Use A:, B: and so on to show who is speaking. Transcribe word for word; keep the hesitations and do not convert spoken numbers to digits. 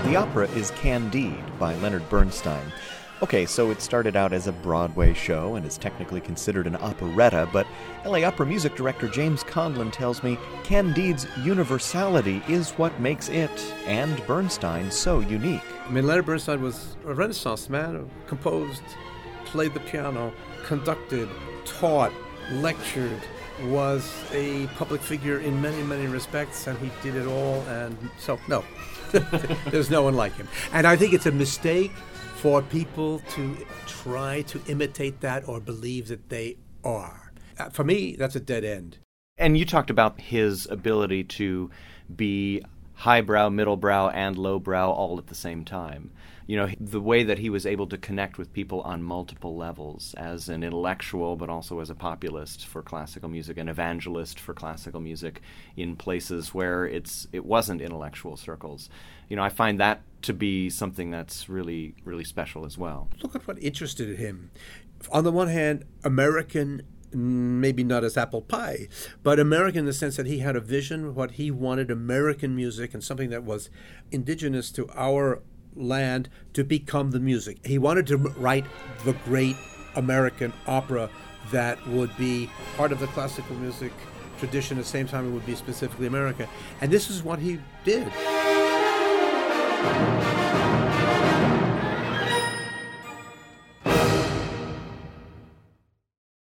A: The opera is Candide by Leonard Bernstein. Okay, so it started out as a Broadway show and is technically considered an operetta, but L A Opera music director James Conlon tells me Candide's universality is what makes it and Bernstein so unique.
B: I mean, Leonard Bernstein was a Renaissance man who composed, played the piano, conducted, taught, lectured, was a public figure in many, many respects, and he did it all, and so, no, there's no one like him. And I think it's a mistake for people to try to imitate that or believe that they are. Uh, for me, that's a dead end.
C: And you talked about his ability to be highbrow, middlebrow, and lowbrow all at the same time. You know, the way that he was able to connect with people on multiple levels as an intellectual, but also as a populist for classical music, an evangelist for classical music in places where it's it wasn't intellectual circles. You know, I find that to be something that's really, really special as well.
B: Look at what interested him. On the one hand, American, maybe not as apple pie, but American in the sense that he had a vision, what he wanted American music and something that was indigenous to our land to become the music. He wanted to write the great American opera that would be part of the classical music tradition at the same time it would be specifically America. And this is what he did.